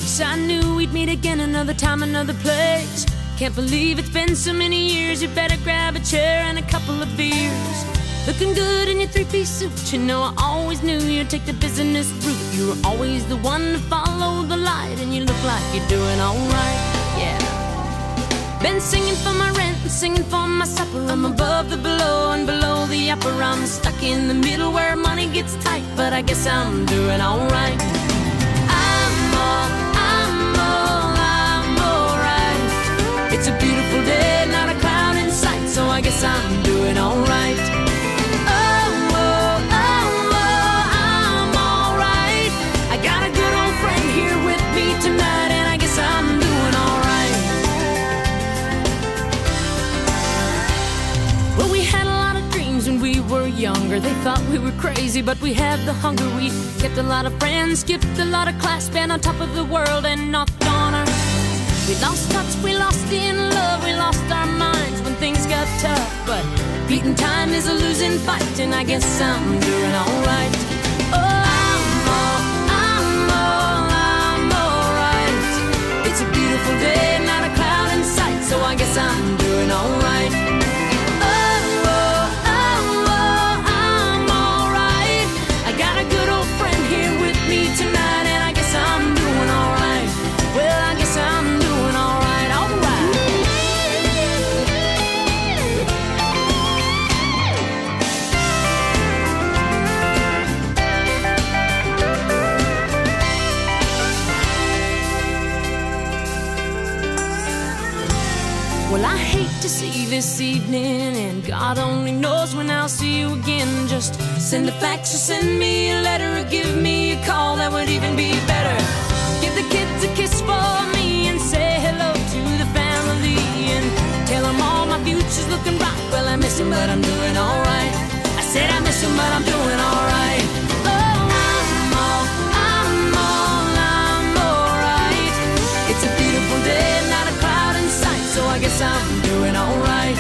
Wish I knew we'd meet again another time, another place. Can't believe it's been so many years. You better grab a chair and a couple of beers. Looking good in your three-piece suit. You know I always knew you'd take the business route. You were always the one to follow the light, and you look like you're doing alright, yeah. Been singing for my rent and singing for my supper. I'm above the below and below the upper. I'm stuck in the middle where money gets tight, but I guess I'm doing alright. I'm alright. It's a beautiful day, not a cloud in sight, so I guess I'm doing alright. I'm alright. I got a good old friend here with me tonight, and I guess I'm doing alright. Well, we had a lot of dreams when we were younger. They thought we were crazy, but we had the hunger. We kept a lot of friends, skipped a lot of class, been on top of the world and knocked on our. We lost touch, we lost in love, we lost our minds when things got tough. But beating time is a losing fight, and I guess I'm doing alright. I'm alright. It's a beautiful day, not a cloud in sight, so I guess I'm doing alright. I'm alright. I got a good old friend here with me tonight, and I guess I'm doing alright. Well, I guess I'm doing alright, alright. Well, I hate to see this evening, and God only knows when I'll see you again. Just send a fax or send me a letter, or give me a call, that would even be better. Give the kids a kiss for me and say hello to the family, and tell them all my future's looking bright. Well, I miss him, but I'm doing alright. I said I miss him, but I'm doing alright. I'm alright. It's a beautiful day, not a cloud in sight, so I guess I'm doing alright.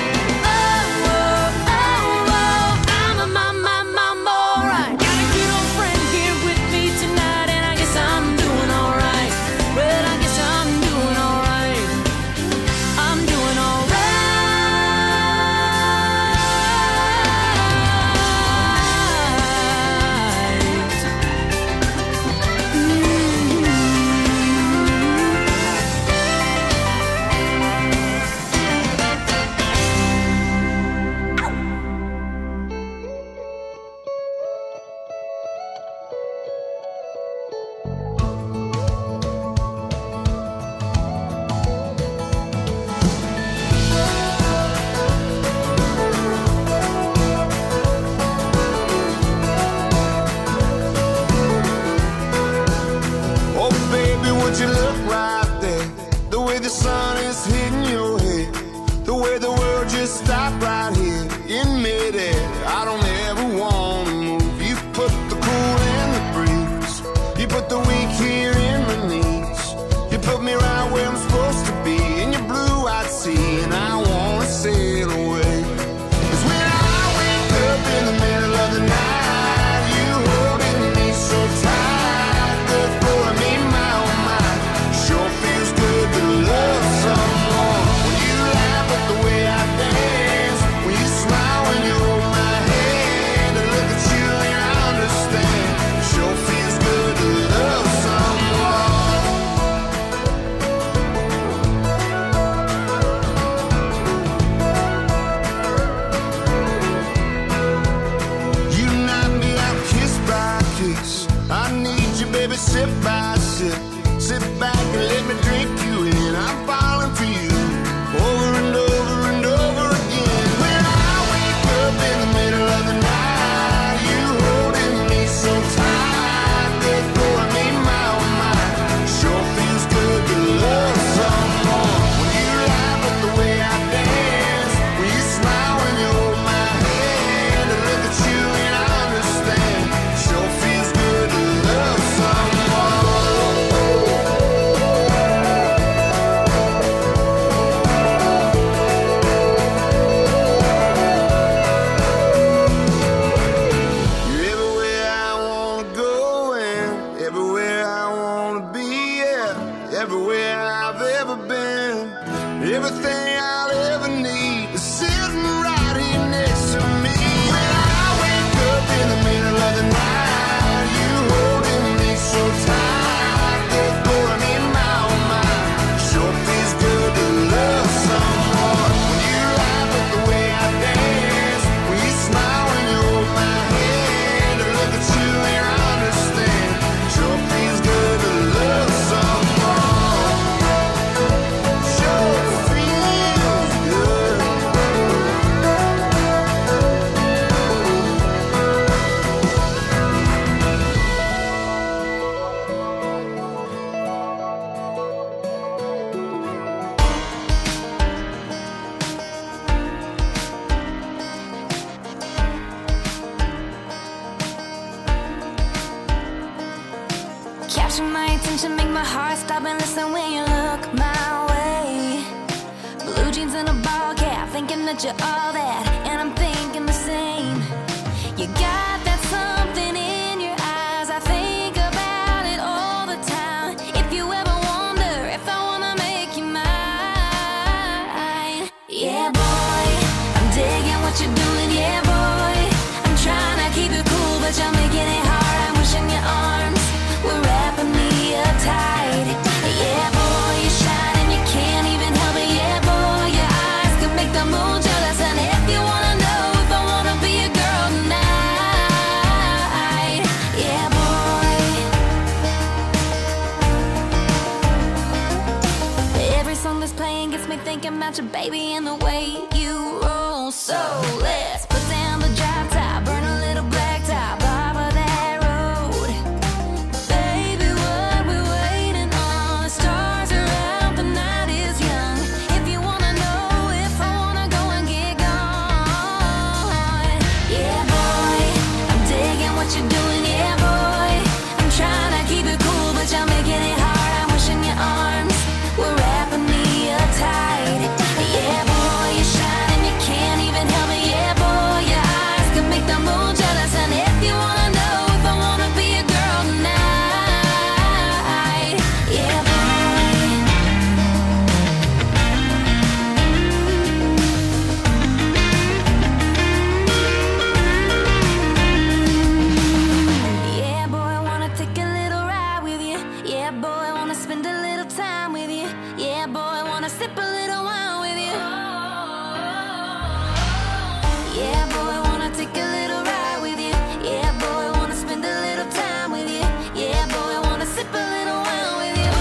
I'm alright. Got a good old friend here with me tonight, and I guess I'm doing alright. Well, I guess I'm doing alright. I'm doing when Everything I'll ever need is sitting right here next to me. When I wake up in the middle of the night, you holding me so tight, they're pulling in my own mind. Sure feels good to love someone. When you laugh at the way I dance, when you smile when you hold my hand, I look at you and I understand. Sure feels good to love someone. Capture my attention, make my heart stop and listen when you look my way. Blue jeans and a ball cap, thinking that you're all that, and I'm thinking the same. You got that something in your eyes, I think about it all the time. If you ever wonder if I wanna make you mine, yeah boy, I'm digging what you're doing, yeah boy. I'm trying to keep it cool, but you're making it hard. I'm wishing your arms were wrapping me up tight. Yeah, boy, you shine and you can't even help it. Yeah, boy, your eyes can make the moon jealous. And if you wanna know if I wanna be a girl tonight, yeah, boy. Every song that's playing gets me thinking about your baby and the way you roll. So let's put down the drop top, burn a little black top off of that road. Baby, what we waiting on? The stars are out, the night is young. If you wanna know if I wanna go and get gone, yeah boy, I'm digging what you're doing, yeah boy. I'm trying to keep it cool, but you're making it hard. I'm wishing your arms were wrapping me up tight. Yeah boy, you shine and you can't even help it. Yeah boy, your eyes can make the moon jealous. And if you wanna know if I wanna be a girl tonight, yeah boy. Yeah boy, I wanna take a little ride with you. Yeah boy, I wanna spend a little time with you. Yeah boy, I wanna sip a little wine with you. Yeah boy, I wanna take a little ride with you. Yeah boy, I wanna spend a little time with you. Yeah boy, I wanna sip a little wine with you.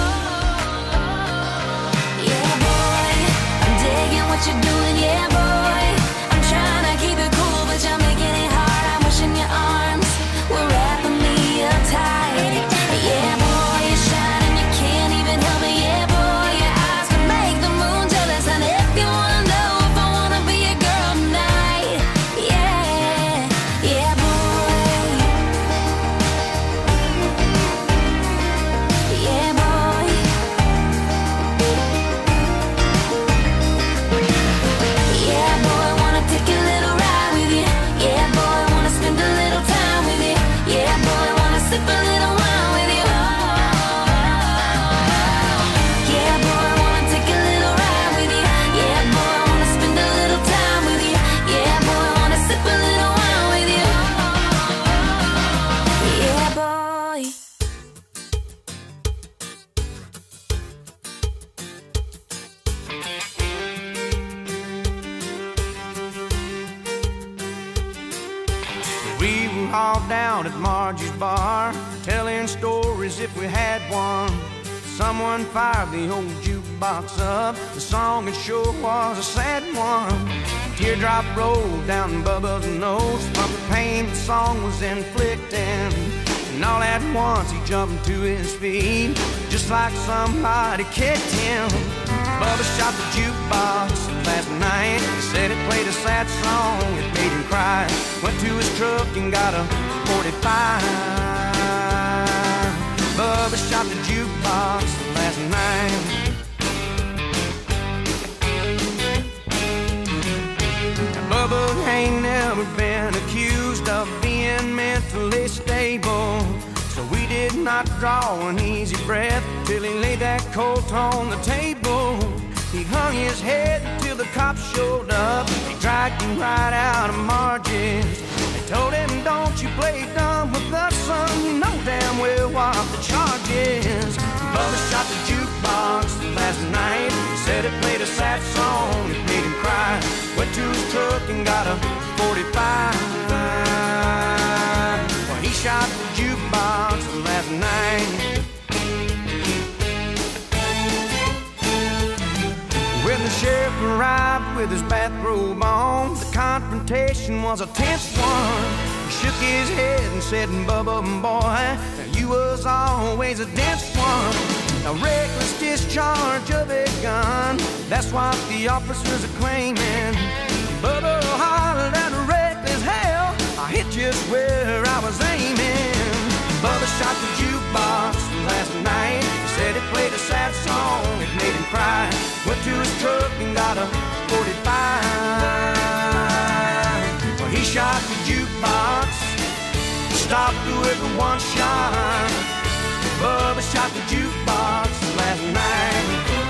Yeah boy, I'm digging what you're doing. Yeah boy, I'm trying to keep it cool, but you're making it hard. I'm wishing your arms were wrapping me up tight. Yeah boy, you shine and you can't even help it. Yeah boy, your eyes can make the moon jealous. And if you wanna know if I wanna be a girl tonight, yeah, yeah boy, yeah boy. Yeah boy, I wanna take a little ride with you. Yeah boy, I wanna spend a little time with you. Yeah boy, I wanna sip a little wine with you. Yeah boy, I wanna take a little ride with you. Yeah boy, I wanna spend a little time with you. Yeah boy, I wanna sip a little wine with you. Yeah boy. We were all down at Margie's bar, telling stories if we had one. Someone fired the old jukebox up. The song it sure was a sad one. Teardrop rolled down Bubba's nose from the pain the song was inflicting. And all at once he jumped to his feet, just like somebody kicked him. Bubba shot the jukebox last night. Said it played a sad song, it made him cry. Went to his truck and got a 45. Bubba shot the jukebox last night. Now, Bubba ain't never been accused of being mentally stable, so we did not draw an easy breath till he laid that colt on the table. He hung his head until the cops showed up. They dragged him right out of Margie's. They told him, don't you play dumb with us, son. You know damn well what the charge is. Bubba shot the jukebox last night. Said it played a sad song, it made him cry. Went to his truck and got a 45. Well, he shot the jukebox last night. When the sheriff arrived with his bathrobe on, the confrontation was a tense one. He shook his head and said, Bubba, boy, you was always a dense one. A reckless discharge of a gun, that's what the officers are claiming. Bubba hollered at reckless hell, I hit just where I was aiming. Bubba shot the jukebox last night. He said it played a sad song, it made him cry. Went to his truck and got a 45. Well, he shot the jukebox, stopped through every shot. Bubba shot the jukebox last night.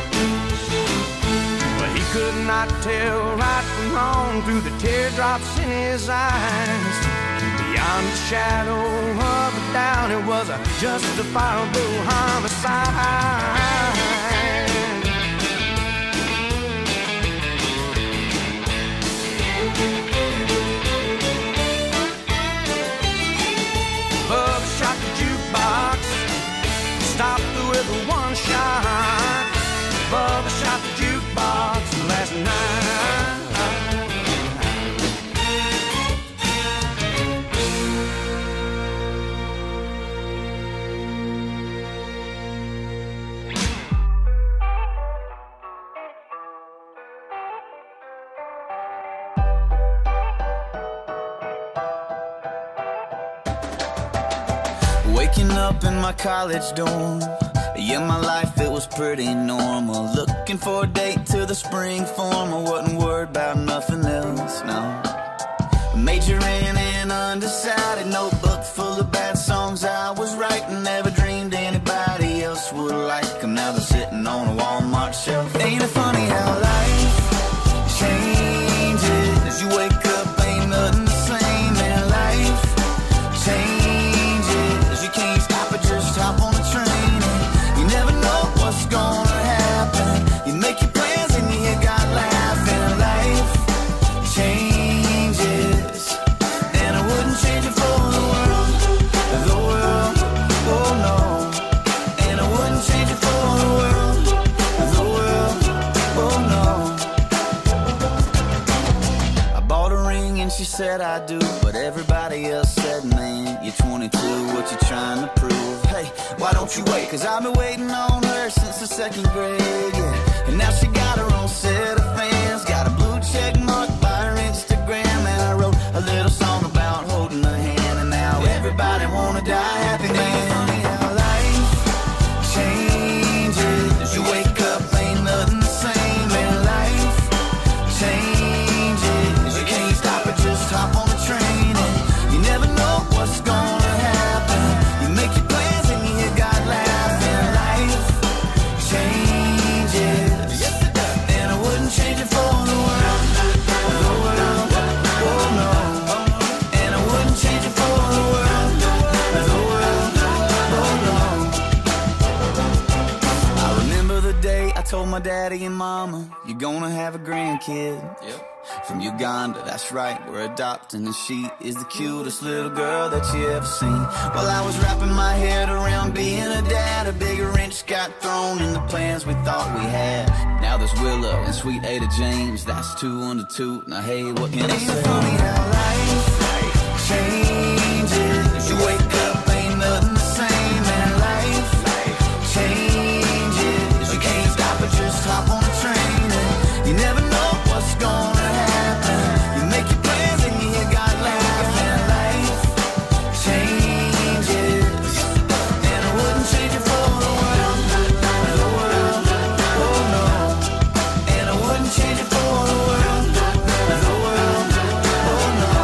Well, he could not tell right from wrong through the teardrops in his eyes. Beyond the shadow of a doubt, it was a justifiable homicide. Bubba shot the jukebox, stopped through every one shot. Bubba shot the jukebox last night. Waking up in my college dorm, yeah, my life, it was pretty normal. Looking for a date to the spring form, I wasn't worried about nothing else, no. Majoring in undecided, notebook full of bad songs I was writing. Never dreamed anybody else would like them. Now they're sitting on a Walmart shelf. Ain't it funny how life changes? You wake up, ain't nothing the same, and life changes. You can't stop it, just hop on the train. You never know what's gonna happen. You make your plans and you hear God laughing. Life changes, and I wouldn't change it for the world, oh no. And I wouldn't change it for the world, oh no. I bought a ring and she said I do, but everybody else said, man, you're 22, what you trying to prove? Hey, why don't you wait? Cause I've been waiting on her since the second grade, yeah. And now she got her own set of fans, got a blue check mark by her Instagram. And I wrote a little song about holding her hand, and now everybody wanna die happy, man. Funny how life changes. You wake up, ain't nothing the same, and life changes. You can't stop it, just hop on the train, and you never know what's gonna happen. You make your plans and you hear God laughing. Life changes, and I wouldn't change it for the world, oh no. And I wouldn't change it for the world, oh no. I remember the day I told my daddy and mama, you're gonna have a grandkid. Yep. From Uganda, that's right, we're adopting, and she is the cutest little girl that you ever seen. While I was wrapping my head around being a dad, a big wrench got thrown in the plans we thought we had. Now there's Willow and sweet Ada James, that's 2 under 2. Now hey, what can I say? Ain't it funny how life changes? You wake up, ain't nothing the same, and life changes. You can't stop it, just hop on the train, and you never know what's gonna happen. You make your plans and you hear God laughing. Life changes, and I wouldn't change it for the world, oh no. And I wouldn't change it for the world, oh no.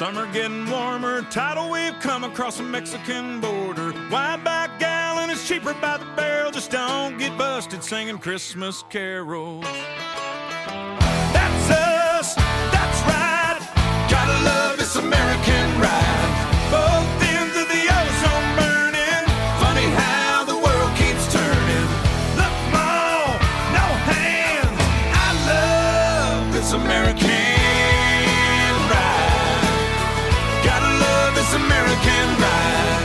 Summer getting warmer, tidal wave come across the Mexican border. Wide back gallon is cheaper by the barrel. Just don't get busted singing Christmas carols. That's us, that's right. Gotta love this American ride. Both ends of the ozone burning. Funny how the world keeps turning. Look, Mom, no hands. I love this American ride. Gotta love this American ride.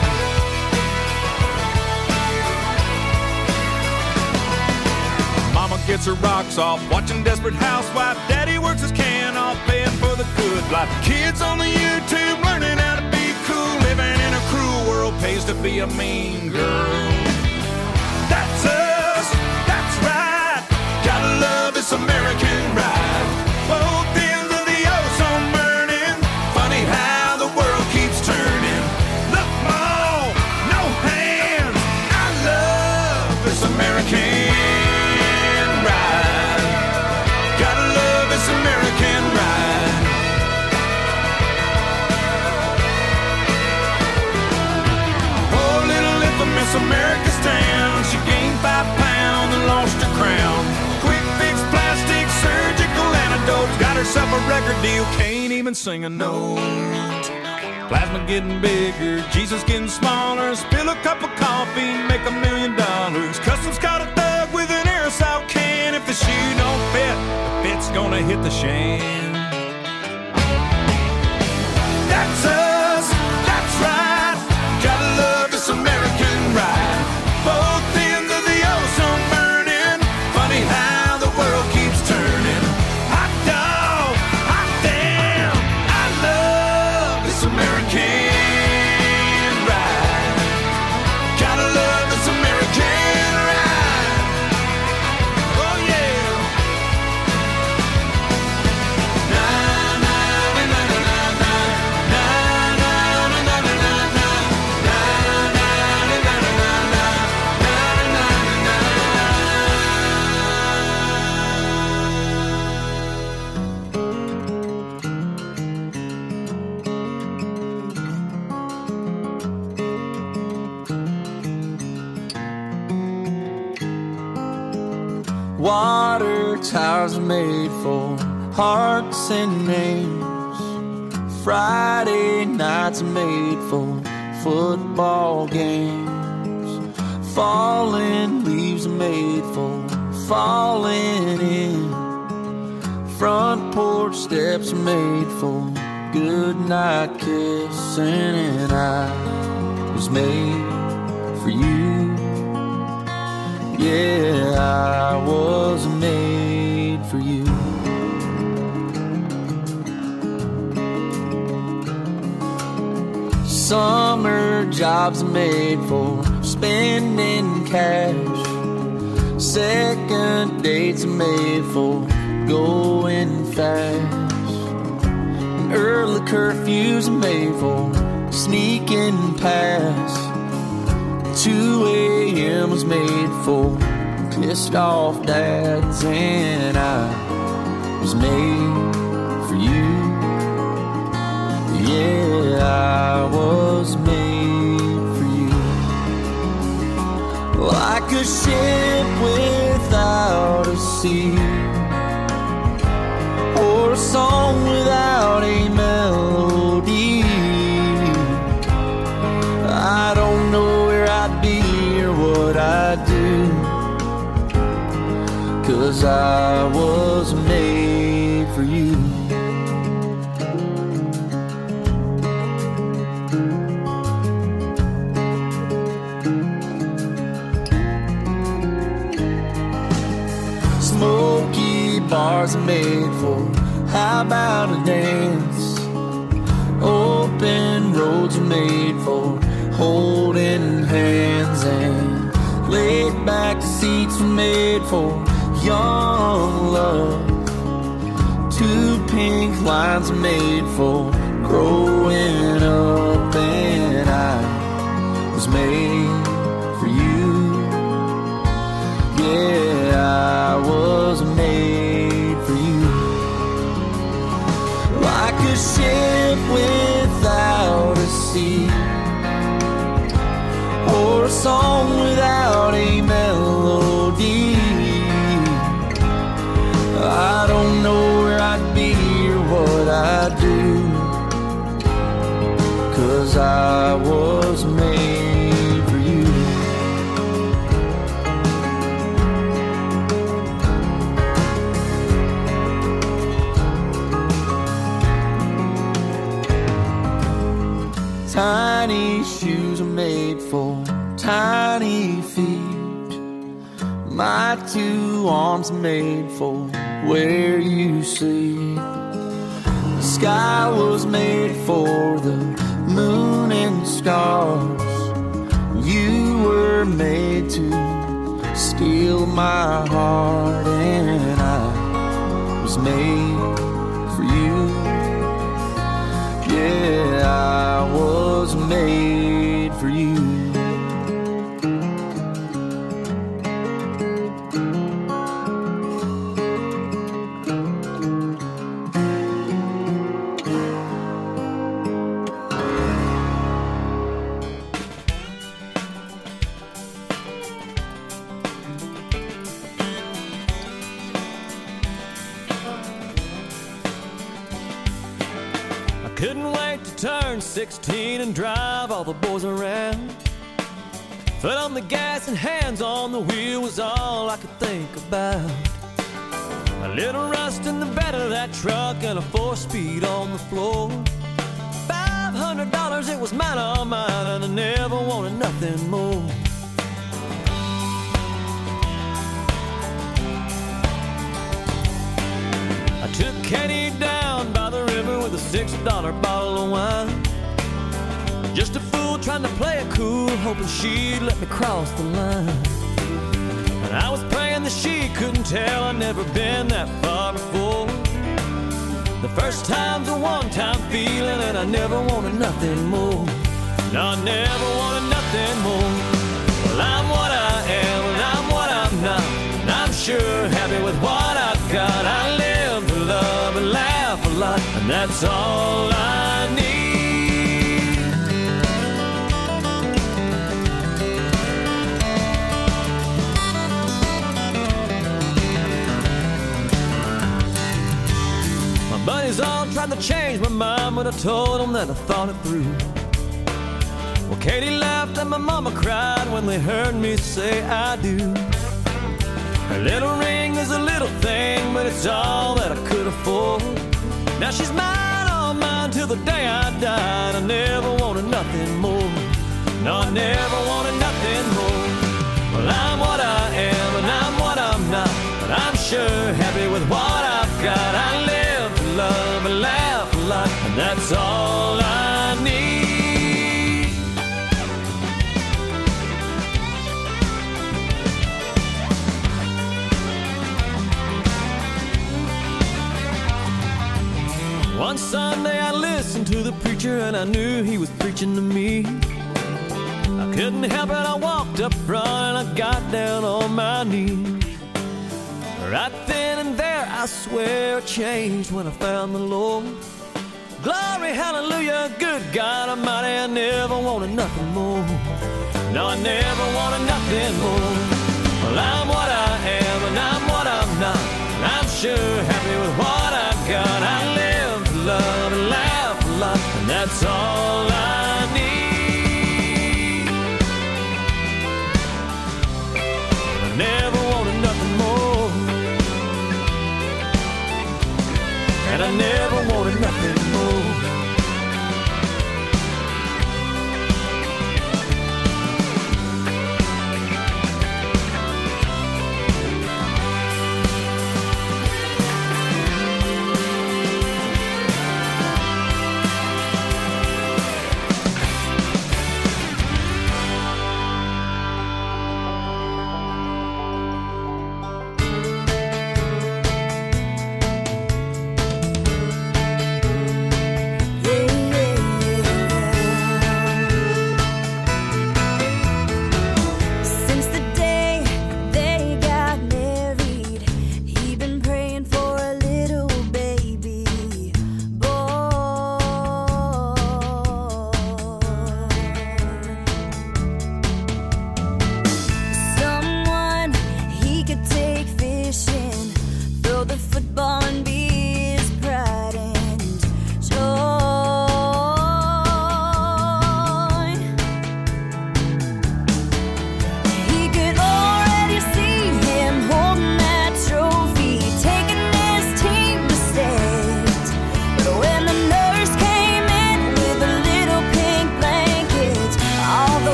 Mama gets her rocks off, watching Desperate Housewife. Daddy works his can off, paying for the good life. Kids on the YouTube learning how to be cool. Living in a cruel world pays to be a mean girl. That's us, that's right. Gotta love this American ride. Both ends of the ozone burning. Funny how the world keeps turning. Look, Mom, no hands. I love this American ride. Gotta love this American ride. Oh, little infamous America stand. She gained 5 pounds and lost her crown. Quick fix, plastic, surgical antidotes. Got herself a record deal, can't even sing a note. Plasma getting bigger, Jesus getting smaller. Spill a cup of coffee, make $1 million. Customs caught a thug with an aerosol can. If the shoe don't fit, the fit's gonna hit the shan. That's us, that's right. Gotta love this American ride. Both ends of the ozone burning. Funny how the world keeps turning. Hot dog, hot damn. I love this American ride. Gotta love this American ride. Oh yeah. Na na na na na na na na na na na na na na na Water towers are made for hearts and names. Friday nights are made for football games. Falling leaves are made for falling in. Front porch steps are made for goodnight kissing. And I was made for you. Yeah, I was made for you. Summer jobs are made for spending cash. Second dates are made for going fast. And early curfews are made for sneaking past. 2 a.m. was made for pissed off dads. And I was made for you. Yeah, I was made for you. Like a ship without a sea, or a song without a melody. I don't know where I'd be or what I'd do, 'cause I was made for you. Smoky bars are made for how about a dance? Open roads are made for holding hands, and laid back seats are made for young love. 2 pink lines are made for growing up, and I was made for you. Yeah, I was made for you. Like a ship with sea, or a song without a melody. I don't know where I'd be or what I'd do, 'cause I was made for you. Tiny shoes are made for tiny feet. My two arms made for where you sleep. The sky was made for the moon and stars. You were made to steal my heart, and I was made for you. Yeah, I was made for you. Couldn't wait to turn 16 and drive all the boys around. Foot on the gas and hands on the wheel was all I could think about. A little rust in the bed of that truck and a 4-speed on the floor. $500, it was mine, all mine, and I never wanted nothing more. I took Katie down by the river with a $6 bottle of wine. Just a fool trying to play it cool, hoping she'd let me cross the line. And I was praying that she couldn't tell I'd never been that far before. The first time's a one-time feeling, and I never wanted nothing more. No, I never wanted nothing more. Well, I'm what I am, and I'm what I'm not, and I'm sure happy with what I've got. I live to love and laugh a lot, and that's all I need. My buddies all tried to change my mind, but I told them that I thought it through. Well, Katie laughed and my mama cried when they heard me say I do. Her little ring is a little thing, but it's all that I could afford. Now she's mine, all mine, till the day I died. I never wanted nothing more. No, I never wanted nothing more. Well, I'm what I am, and I'm what I'm not, but I'm sure happy with what I've got. I live to love and laugh a lot, and that's all I need. One Sunday I listened to the preacher, and I knew he was preaching to me. I couldn't help it, I walked up front and I got down on my knees. Right then and there, I swear I changed when I found the Lord. Glory, hallelujah, good God Almighty, I never wanted nothing more. No, I never wanted nothing more. Well, I'm what I am, and I'm what I'm not, and I'm sure happy with what I've got. I live to love and laugh a lot, and that's all I need. I never wanted nothing more, and I never wanted nothing more.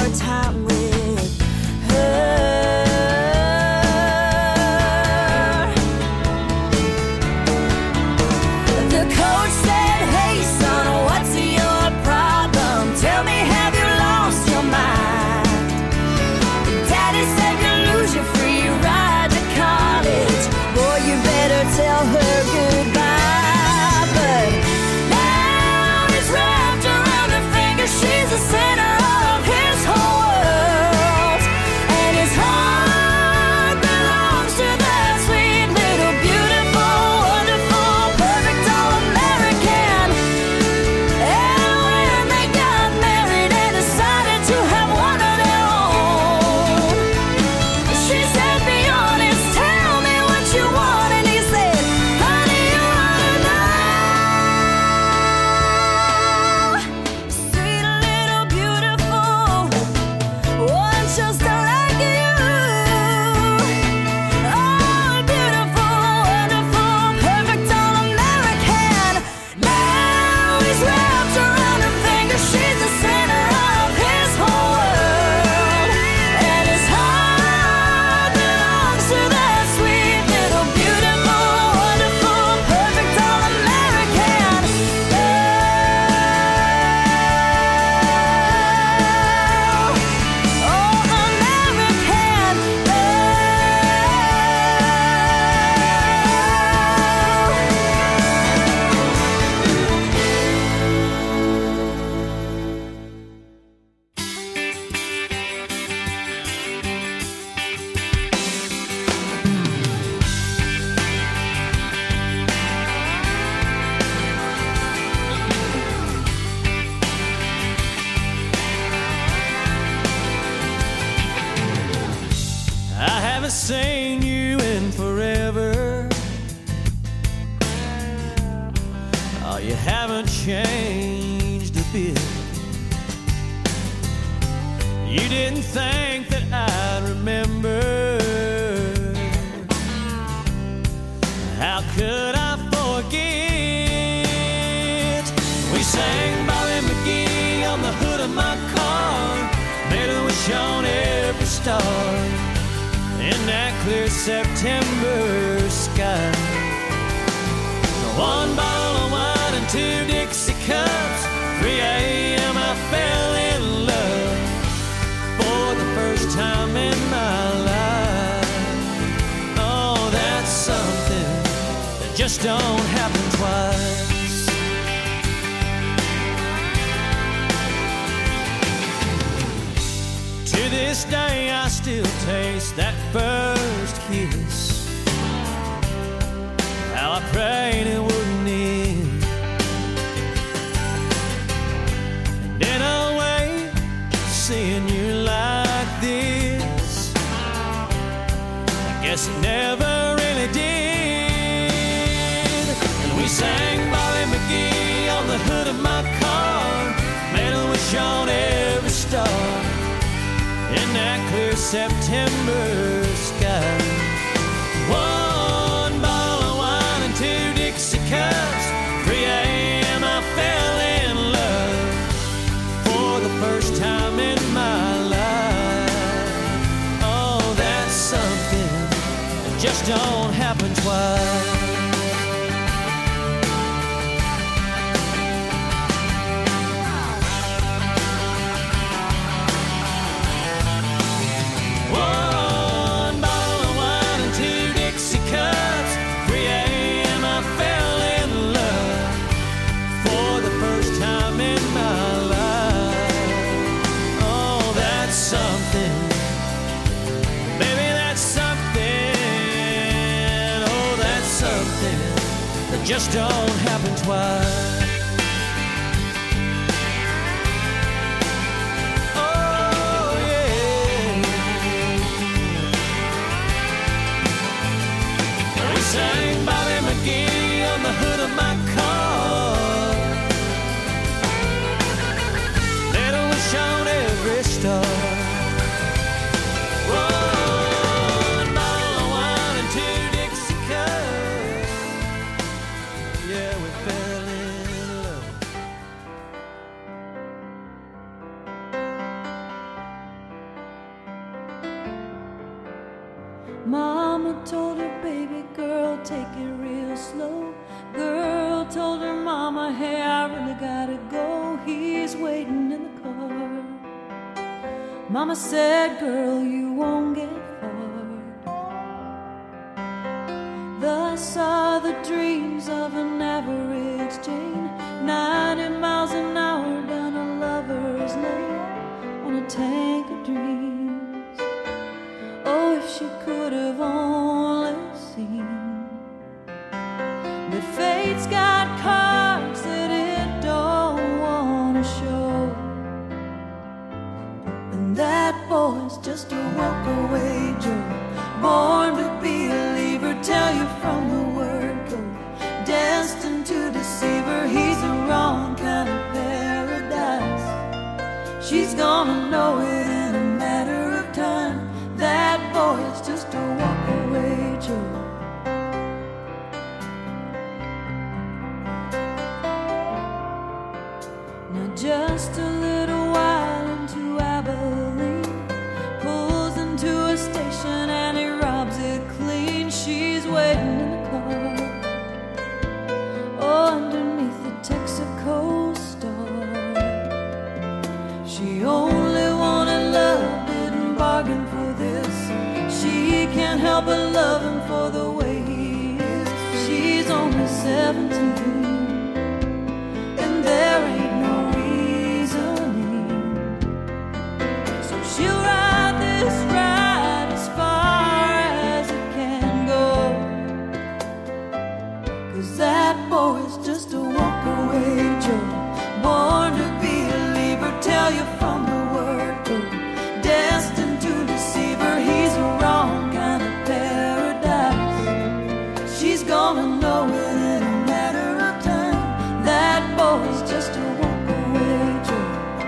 more time with her. The coach said, hey son, what's your problem? Tell me, have you lost your mind? Daddy said you lose your free ride to college. Boy, you better tell her goodbye. But now he's wrapped around her finger. She's the center of his whole world, and his heart belongs to that sweet little beautiful, wonderful, perfect all-American. And when they got married and decided to have one of their own, she said, be honest, tell me what you want. And he said, honey, you ought to know. Sweet little beautiful one just like you. Oh, beautiful, wonderful, perfect all-American. Now he's wrapped around her finger. She's the center of his whole world, and his heart belongs to that sweet little beautiful, wonderful, perfect all-American girl. Oh, American I haven't seen you in forever. Oh, you haven't changed a bit. You didn't think that I'd remember. How could I forget? We sang Bobby McGee on the hood of my car, made a wish on every star in that clear September sky. One bottle of wine and 2 Dixie cups. 3 a.m. I fell in love for the first time in my life. Oh, that's something that just don't happen twice. To this day I still taste that first kiss. How I prayed it wouldn't end. And in a way, seeing you like this, I guess it never really did. And we sang Bobby McGee on the hood of my car, made a wish on every star in that clear September sky. One bottle of wine and 2 Dixie cups. 3 a.m. I fell in love for the first time in my life. Oh, that's something that just don't happen twice. One bottle of wine and 2 Dixie cups. 3 a.m. I fell in love for the first time in my life. Oh, that's something. Baby, that's something. Oh, that's something that just don't happen twice. Sang Bobby McGee on the hood of my car, made a wish on every star. One bottle of wine and 2 Dixie cups. Yeah, we fell in told her, baby girl, take it real slow. Girl told her mama, hey, I really gotta go. He's waiting in the car. Mama said, girl, you won't get far. Thus are the dreams of an average Jane, 90 miles an hour down a lover's lane on a tank of dreams. Oh, if she could have only seen that fate's got cards that it don't want to show, and that boy's just a walk-away Joe, born to be a leaver, tell you from the word go, destined to deceive her. He's the wrong kind of paradise. She's gonna know it in a matter of time. That boy is just a walk-away Joe. Now just a little while into Abilene, pulls into a station and he robs it clean. She's waiting in the car, oh, underneath the Texaco star. She only wanted love, didn't bargain for this. She can't help but love him for the way he is. She's only 17, and there ain't no reasoning, so she'll ride this ride as far as it can go, 'cause that boy's just a walk-away Joe, born to be a leaver, tell you from the word go, destined to deceive her. He's a wrong kind of paradise. She's gonna know it in a matter of time. That boy's just a walk-away Joe.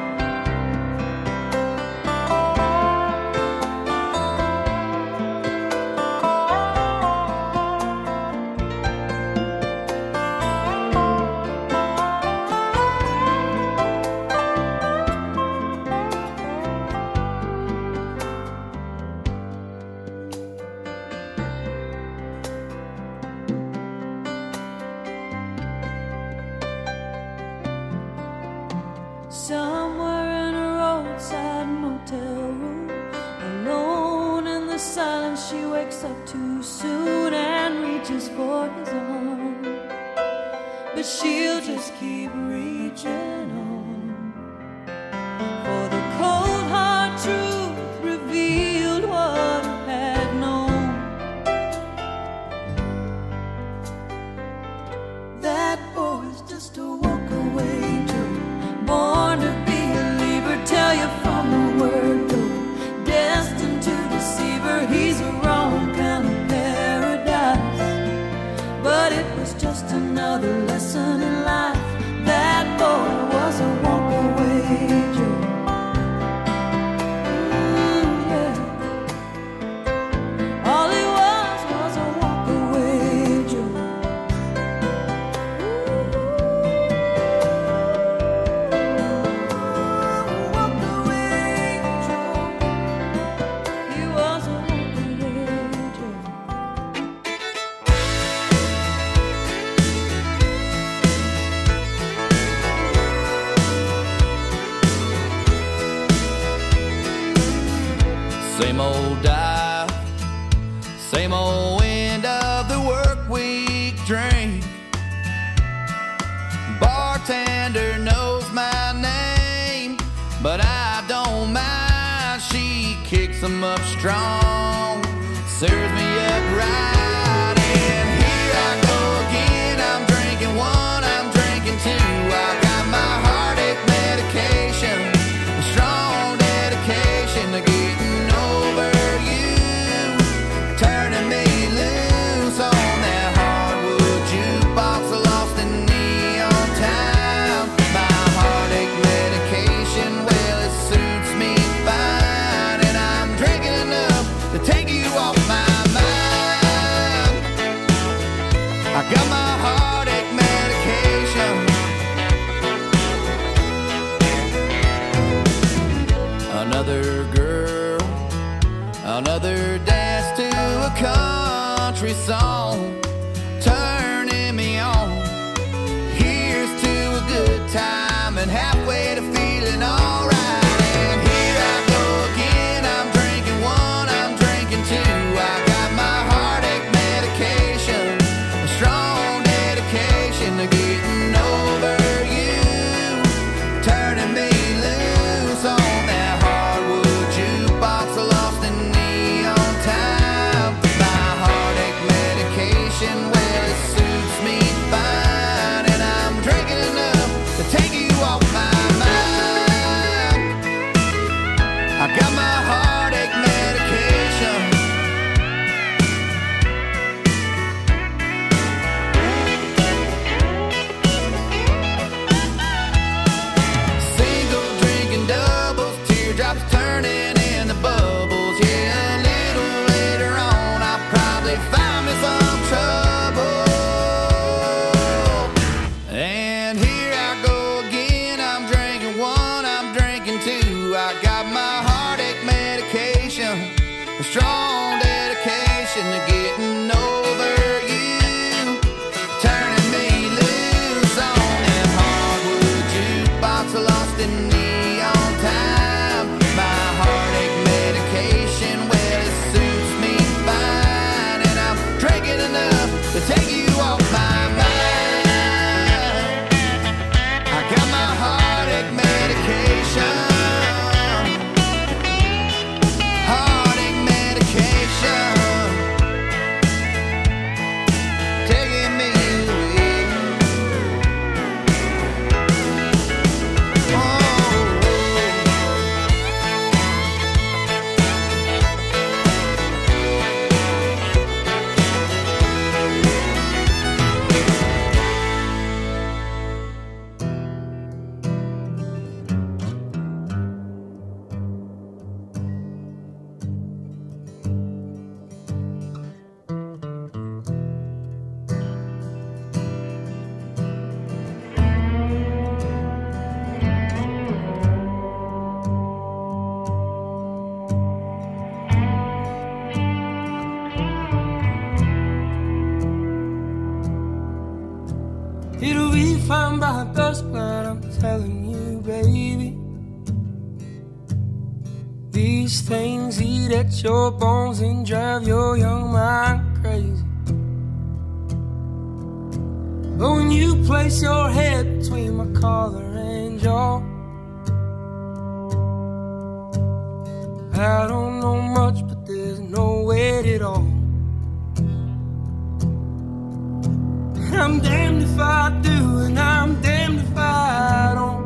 Somewhere in a roadside motel room, alone in the silence, she wakes up too soon and reaches for his arm, but she'll just keep reaching on, for the cold hard truth revealed what I had known. That boy's just a walk-away Joe, born to be a leaver, tell you from the word go, destined to deceive her. He's a wrong kind of paradise, but it was just another lesson in life. That boy was a walk-away Joe. Yeah. All he was a walk-away Joe. Same old dive, same old end of the work week drink. Bartender knows my name, but I don't mind. She kicks 'em up strong, serves me up right, and here I go again. I'm drinking one, I'm drinking two. I got my heartache medication, a strong dedication to getting over you, turning me loose on that hardwood jukebox, lost in neon town. My heartache medication, well, it suits me fine, and I'm drinking enough to take you off my mind. And here I go again, I'm drinking one, I'm drinking two. I got my heartache medication, a strong dedication to getting over you, turning me loose on that hardwood jukebox, lost in neon time. My heartache medication, well, it suits me fine, and I'm drinking enough to take you off my mind. I got my heartache medication, heartache medication, taking me away. Oh. It'll be fine by dusk, but I'm telling you, baby, these things eat at your bones and drive your young mind crazy. But when you place your head between my collar and jaw, I don't know much, but there's no weight at all. I'm damned if I do, and I'm damned if I don't.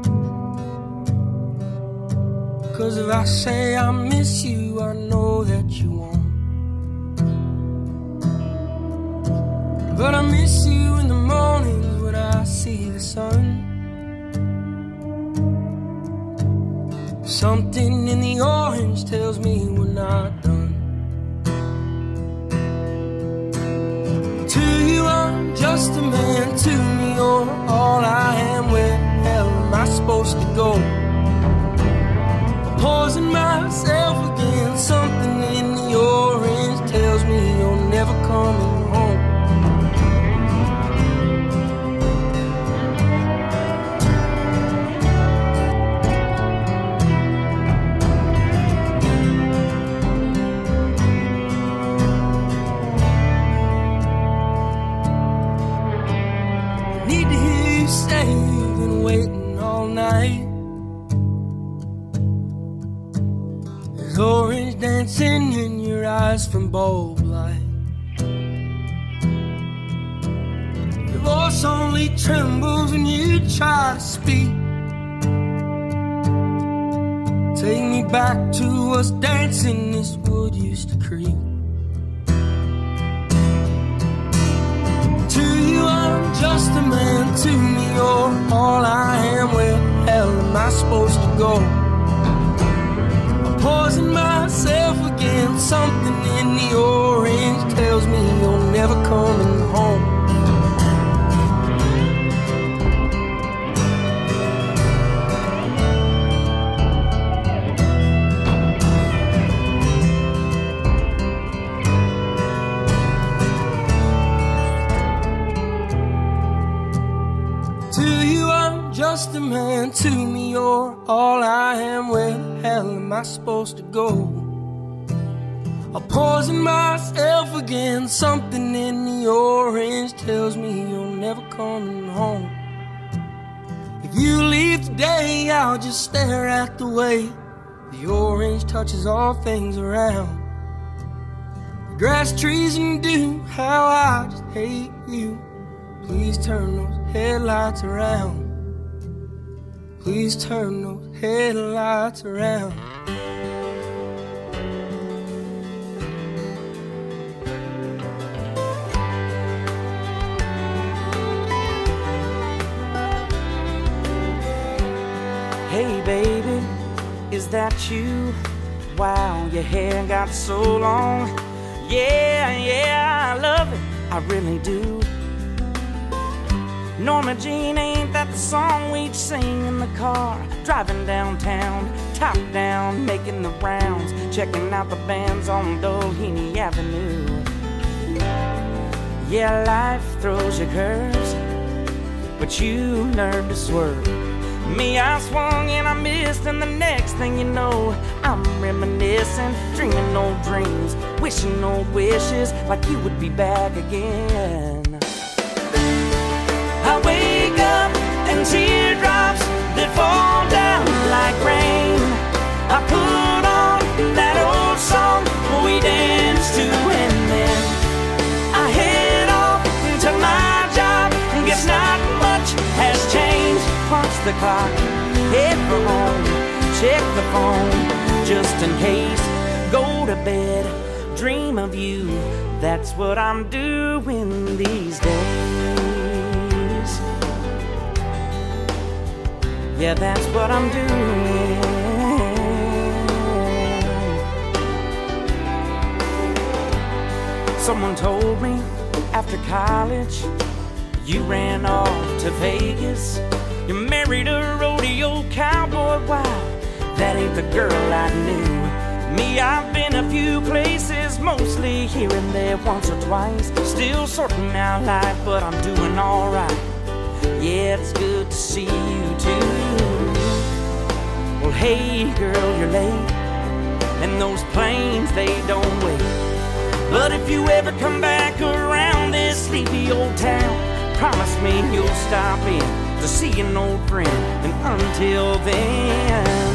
'Cause if I say I miss you, I know that you won't. But I miss you in the mornings when I see the sun. Something in the orange tells me we're not done. To you I'm just a man, to me you're all I am. Where the hell am I supposed to go? Poison myself again, something in the orange tells me you're never coming home. Need to hear you say you've been waiting all night. There's orange dancing in your eyes from bulb light. Your voice only trembles when you try to speak. Take me back to us dancing this wood used to creep. To you I'm just a man, to me you're all I am. Where the hell am I supposed to go? Poison myself again, something in the orange tells me you're never coming home. To you I'm just a man, to me you're all I am. Where the hell am I supposed to go? I'll poison myself again, something in the orange tells me you're never coming home. If you leave today, I'll just stare at the way the orange touches all things around. The grass, trees, and dew, how I just hate you. Please turn those headlights around. Please turn those headlights around. Hey baby, is that you? Wow, your hair got so long. Yeah, I love it, I really do. Norma Jean, ain't that the song we'd sing in the car? Driving downtown, top down, making the rounds, checking out the bands on Doheny Avenue. Yeah, life throws you curves, but you learn to swerve. Me, I swung and I missed, and the next thing you know, I'm reminiscing, dreaming old dreams, wishing old wishes like you would be back again. I wake up and teardrops that fall down like rain. I put on that old song we danced to, and then I head off to my job. Guess not much has changed. Punch the clock, head for home, check the phone just in case. Go to bed, dream of you. That's what I'm doing these days. Yeah, that's what I'm doing. Someone told me after college you ran off to Vegas. You married a rodeo cowboy. Wow, that ain't the girl I knew. Me, I've been a few places, mostly here and there, once or twice. Still sorting out life, but I'm doing alright. Yeah, it's good to see you too. Well, hey girl, you're late, and those planes, they don't wait. But if you ever come back around this sleepy old town, promise me you'll stop in to see an old friend. And until then,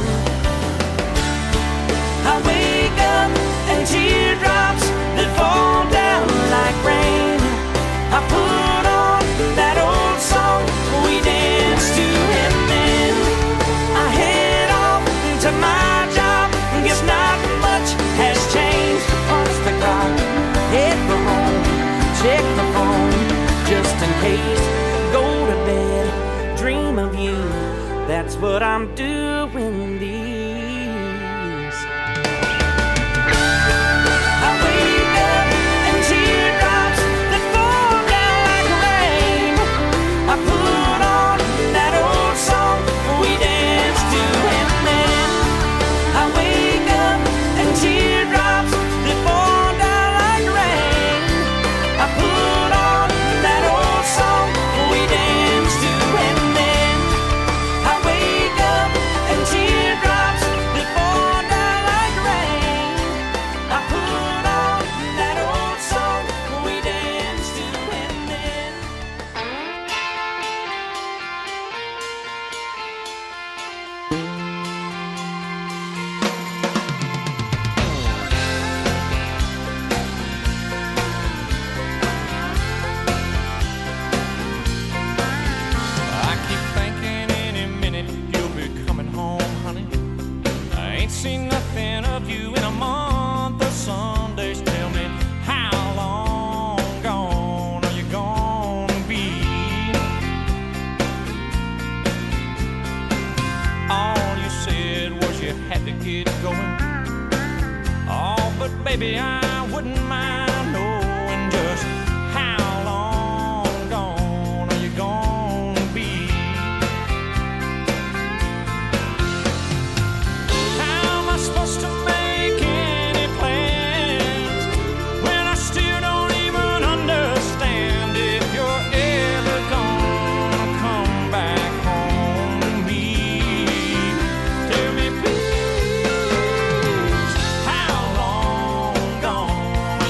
I wake up and teardrops that fall down like rain. I put on that old song we danced to, and then I head off to my job. Guess not much has changed. Punch the clock, head for home, check the phone just in case. Go to bed, dream of you. That's what I'm doing these. I wake up and teardrops that fall down like rain. I put on that old song we danced to, and then I wake up and teardrops that fall down like rain. I put on that old song we danced to, and then I wake up and teardrops that fall down like rain. I put on that old song we danced to, and then I keep thinking any minute you'll be coming home, honey. I ain't seen nothing of you in a month of Sundays. Tell me, how long gone are you gonna be? All you said was you had to get going. Oh, but baby, I wouldn't mind knowing just how long gone are you gonna be? How am I supposed to make any plans when I still don't even understand if you're ever gonna come back home to me? Tell me, please, how long gone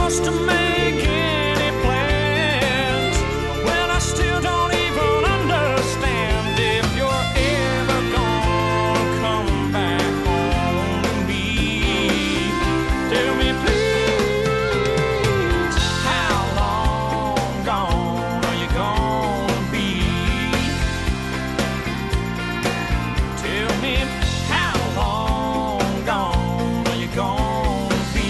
lost to make any plans. Well, I still don't even understand if you're ever gonna come back home to me. Tell me, please, how long gone are you gonna be? Tell me, how long gone are you gonna be?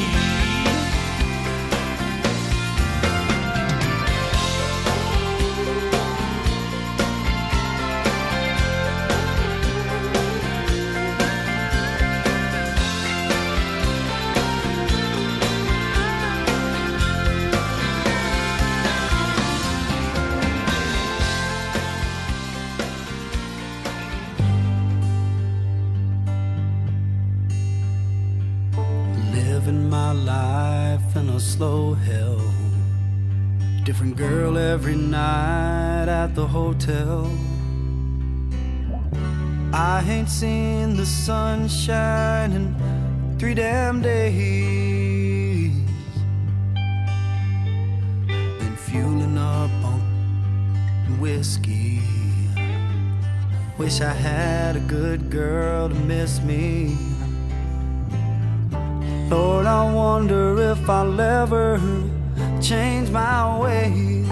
Living my life in a slow hell. Different girl every night at the hotel. I ain't seen the sunshine in 3 damn days. Been fueling up on whiskey. Wish I had a good girl to miss me. Lord, I wonder if I'll ever change my ways.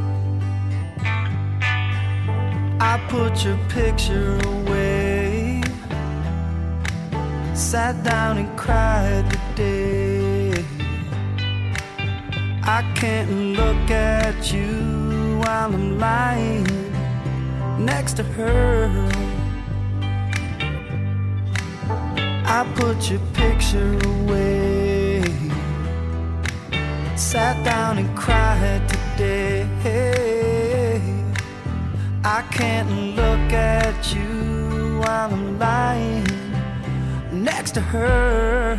I put your picture away, sat down and cried today. I can't look at you while I'm lying next to her. I put your picture away, sat down and cried today. I can't look at you while I'm lying next to her.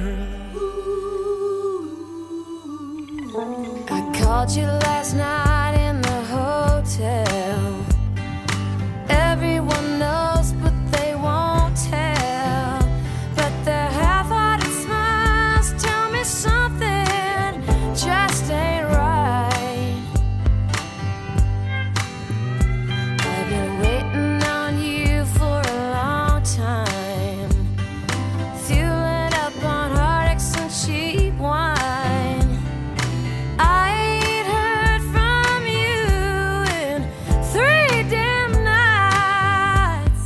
I called you last night in the hotel. Everyone knows, but they won't tell. But their half-hearted smiles tell me something just ain't right. I've been waiting on you for a long time, fueling up on heartaches and cheap wine. I ain't heard from you in 3 damn nights.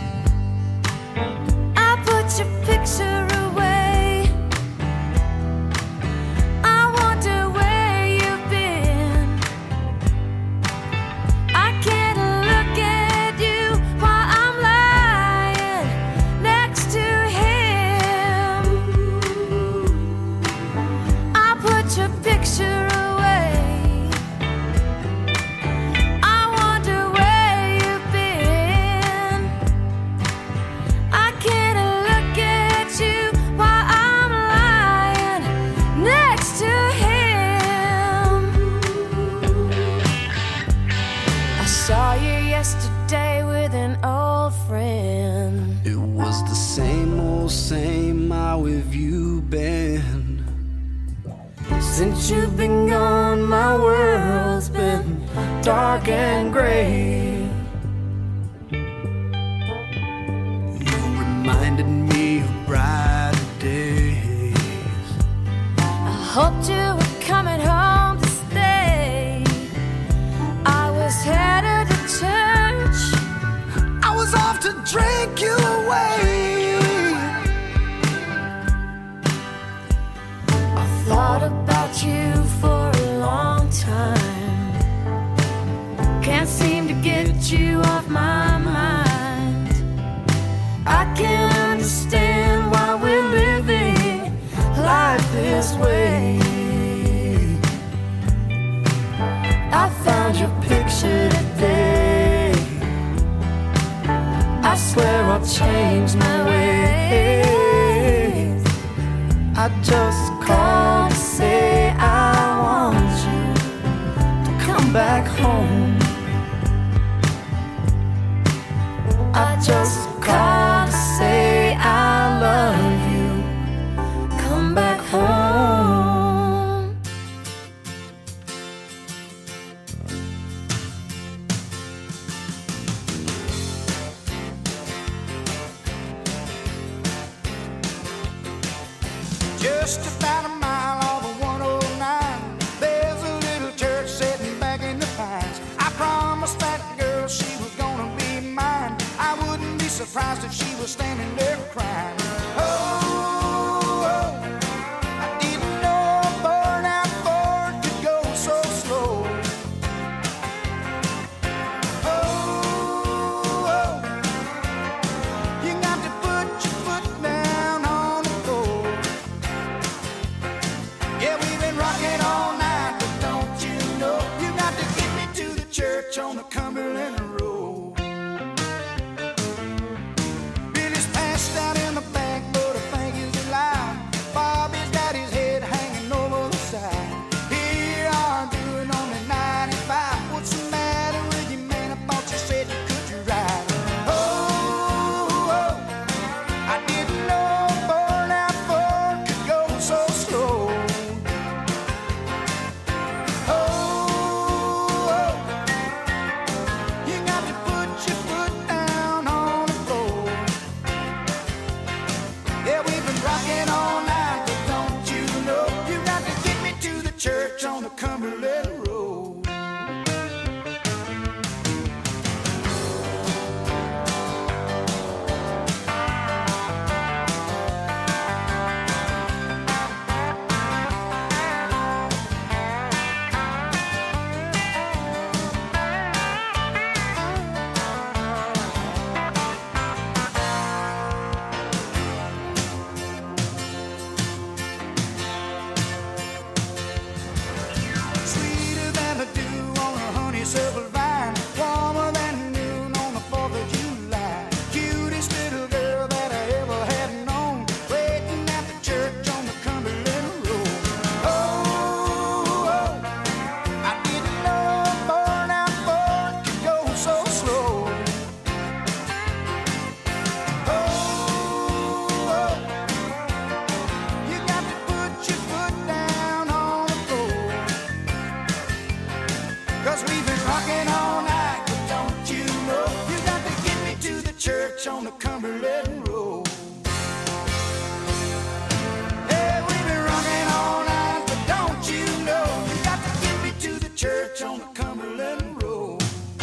I put your picture away. I wonder where you've been. I can't look at you while I'm lying next to him. I put your picture away. I wonder where you've been. I can't look at you while I'm lying next to him. I saw you yesterday with an old friend. It was the same old same. How have you been? Since you've been gone, my world's been dark and gray. You reminded me of brighter days. I hoped you were coming home to stay. I was headed to church. I was off to drink you away. I thought about you for a long time. Can't seem to get you off my mind. I can't understand why we're living life this way. I found your picture today. I swear I'll change my ways. I just called to say I want you to come back home. I just called to say I love you. Come back home. were standing there crying. Oh, I didn't know a burnout Ford could go so slow. Oh, you got to put your foot down on the floor. Yeah, we've been rocking all night, but don't you know you got to get me to the church on the Cumberland Road. Billy's passed out in the back, but I think he's alive. Bobby's got his head hanging over the side. Here I'm doing only 95. What's the matter with you, man? I thought you said you could ride. Oh, I didn't know a burnout Ford could go so slow. Oh, you got to put your foot down on the floor. Yeah, we've been rocking all night, but don't you know you got to get me to the church on the Cumberland Road. Sweeter than the dew on a honeysuckle vine, warmer than noon on the 4th of July. Cutest little girl that I ever had known, waiting at the church on the Cumberland Road. Oh, I didn't know a burnout Ford could go so slow. Oh, you got to put your foot down on the floor. 'Cause we've been rocking all night, but don't you know you got to get me to the church on the Cumberland Road. Hey, we've been rocking all night, but don't you know you got to get me to the church on the Cumberland Road.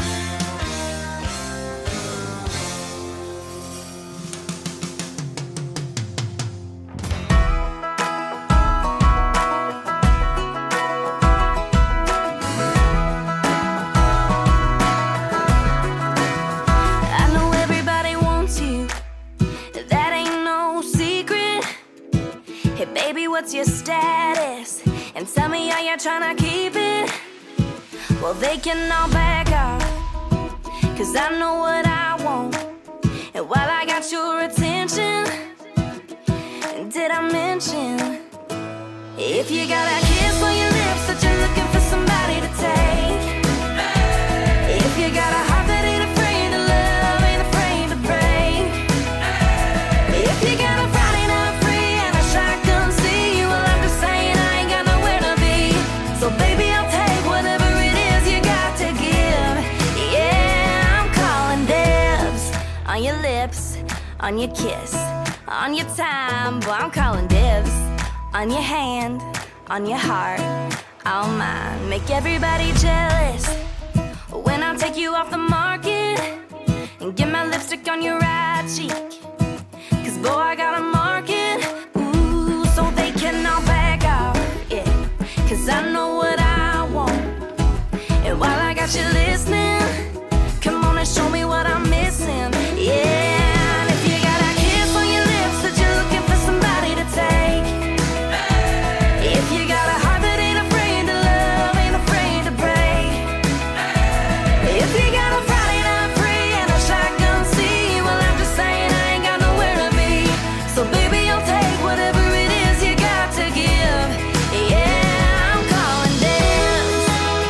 I know everybody wants you, that ain't no secret. Hey baby, what's your status? And tell me how you're trying to keep it. Well, they can all back off, 'cause I know what I want. And while I got your attention, did I mention, if you got a kiss on your lips that you're looking for somebody to take, if you got a heart that ain't afraid to love, ain't afraid to break, if you got a Friday night free and a shotgun see, well, I'm just saying I ain't got nowhere to be. So baby, I'll take whatever it is you got to give. Yeah, I'm calling dibs on your lips, on your kiss, on your time. Boy, I'm calling dibs on your hand, on your heart, all mine. Make everybody jealous when I take you off the market and get my lipstick on your right cheek. 'Cause boy, I got a market, ooh, so they can all back off, yeah. 'Cause I know what I want. And while I got you listening, come on and show me what I'm missing, yeah. And if you got a kiss on your lips that you're looking for somebody to take, if you got a heart that ain't afraid to love, ain't afraid to break, if you got a Friday night free and a shotgun see, well, I'm just saying I ain't got nowhere to be. So baby, I'll take whatever it is you got to give. Yeah, I'm calling dibs.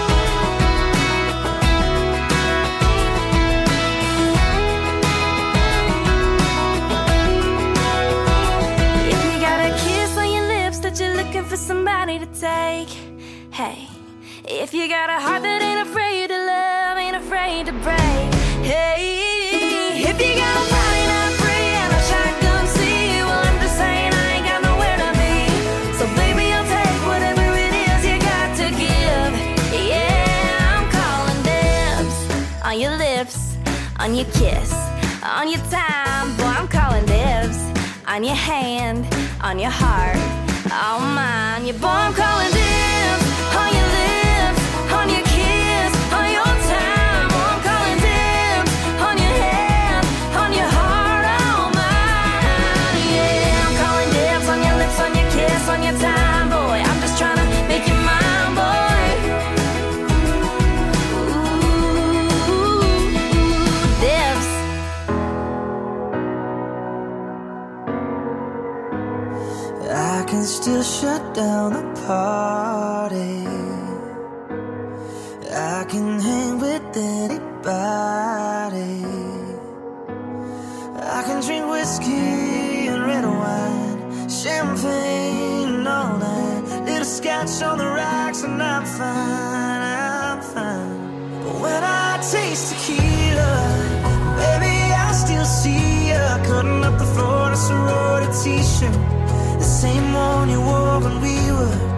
If you got a kiss on your lips that you're looking for somebody to take, hey, if you got a heart that ain't afraid to love, ain't afraid to break, hey, if you got a Friday night free and a shotgun see, well, I'm just saying I ain't got nowhere to be. So baby, I'll take whatever it is you got to give. Yeah, I'm calling dibs on your lips, on your kiss, on your time. Boy, I'm calling on your hand, on your heart, oh mine. You're born calling dibs on your lips, on your kiss, on your time. Oh, I'm calling dibs on your hand, on your heart, oh mine. Yeah, I'm calling dibs on your lips, on your kiss, on your time, boy. I'm just trying to make you mine, boy. Ooh, dibs. I can still shut down the party. I can hang with anybody. I can drink whiskey and red wine, champagne and all night, little scotch on the rocks, and I'm fine, I'm fine. But when I taste tequila, baby, I still see ya cutting up the floor in a sorority t-shirt, the same one you wore when we were